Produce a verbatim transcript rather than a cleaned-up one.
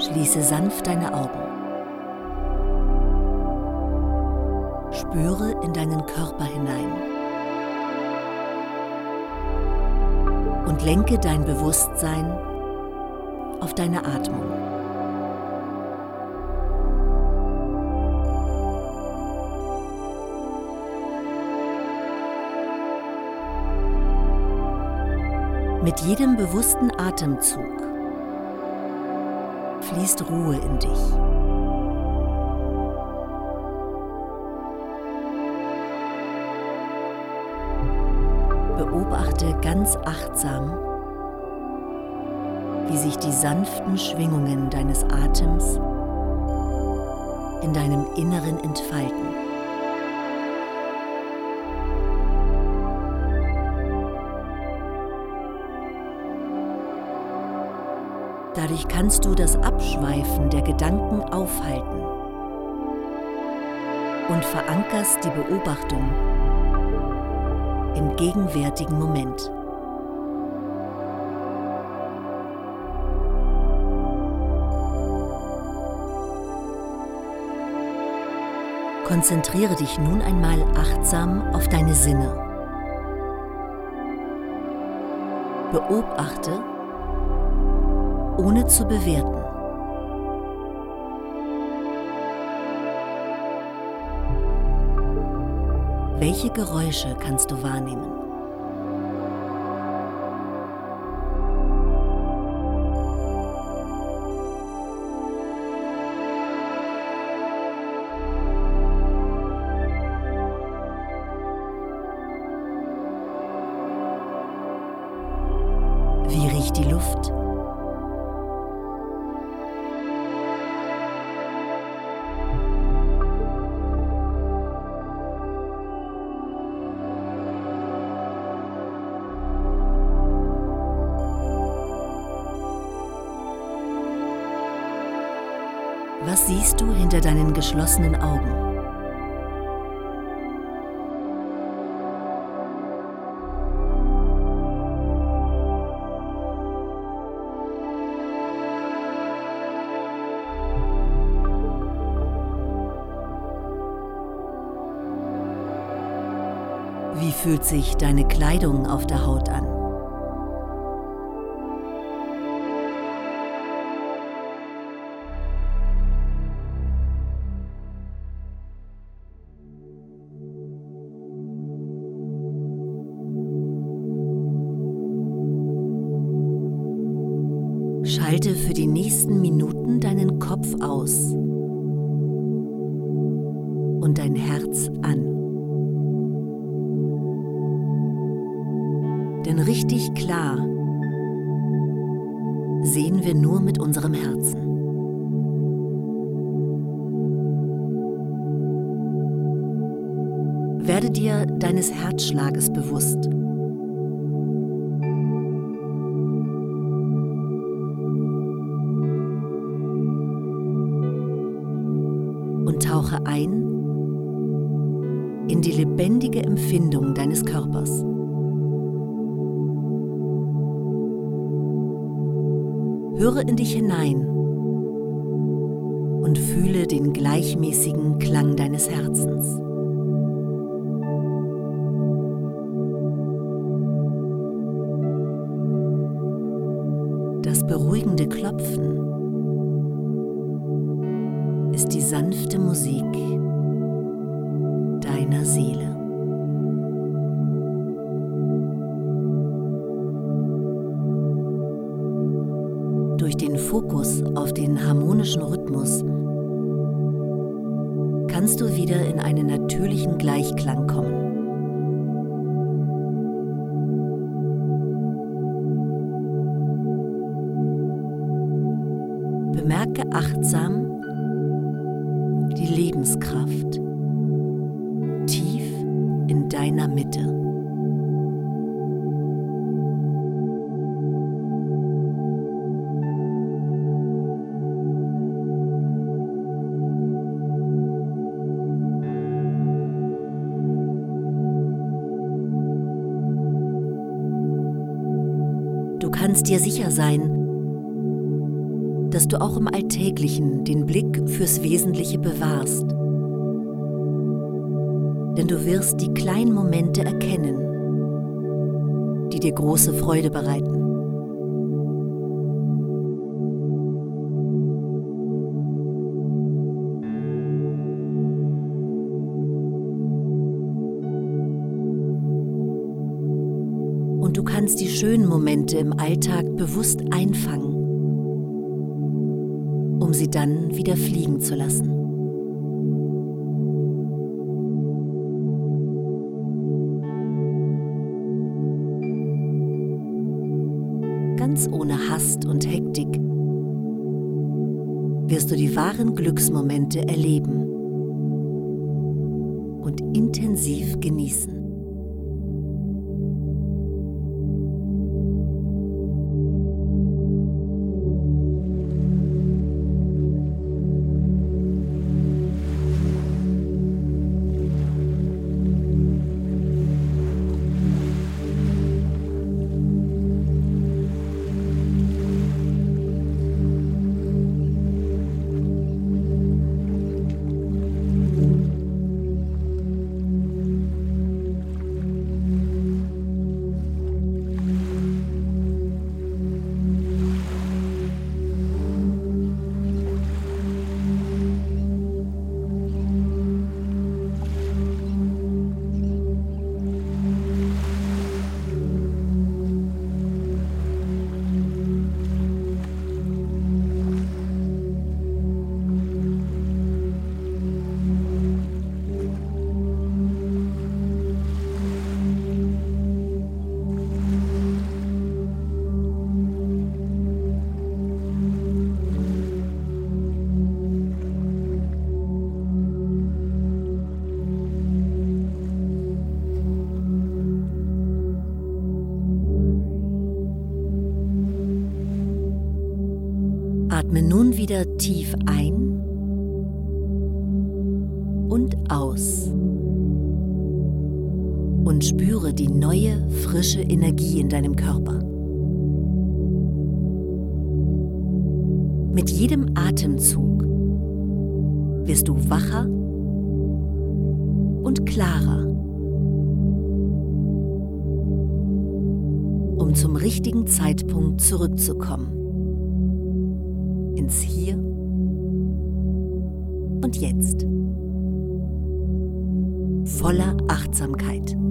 Schließe sanft deine Augen. Spüre in deinen Körper hinein und lenke dein Bewusstsein auf deine Atmung. Mit jedem bewussten Atemzug fließt Ruhe in dich. Beobachte ganz achtsam, wie sich die sanften Schwingungen deines Atems in deinem Inneren entfalten. Dadurch kannst du das Abschweifen der Gedanken aufhalten und verankerst die Beobachtung im gegenwärtigen Moment. Konzentriere dich nun einmal achtsam auf deine Sinne. Beobachte, ohne zu bewerten. Welche Geräusche kannst du wahrnehmen? Wie riecht die Luft? Was siehst du hinter deinen geschlossenen Augen? Wie fühlt sich deine Kleidung auf der Haut an? Schalte für die nächsten Minuten deinen Kopf aus und dein Herz an. Denn richtig klar sehen wir nur mit unserem Herzen. Werde dir deines Herzschlages bewusst. Und tauche ein in die lebendige Empfindung deines Körpers. Höre in dich hinein und fühle den gleichmäßigen Klang deines Herzens. Das beruhigende Klopfen ist die sanfte Musik deiner Seele. Durch den Fokus auf den harmonischen Rhythmus kannst du wieder in einen natürlichen Gleichklang kommen. Bemerke achtsam die Lebenskraft tief in deiner Mitte. Du kannst dir sicher sein, dass du auch im Alltäglichen den Blick fürs Wesentliche bewahrst. Denn du wirst die kleinen Momente erkennen, die dir große Freude bereiten. Und du kannst die schönen Momente im Alltag bewusst einfangen, um sie dann wieder fliegen zu lassen. Ganz ohne Hast und Hektik wirst du die wahren Glücksmomente erleben und intensiv genießen. Atme nun wieder tief ein und aus und spüre die neue, frische Energie in deinem Körper. Mit jedem Atemzug wirst du wacher und klarer, um zum richtigen Zeitpunkt zurückzukommen. Ins Hier und Jetzt. Voller Achtsamkeit.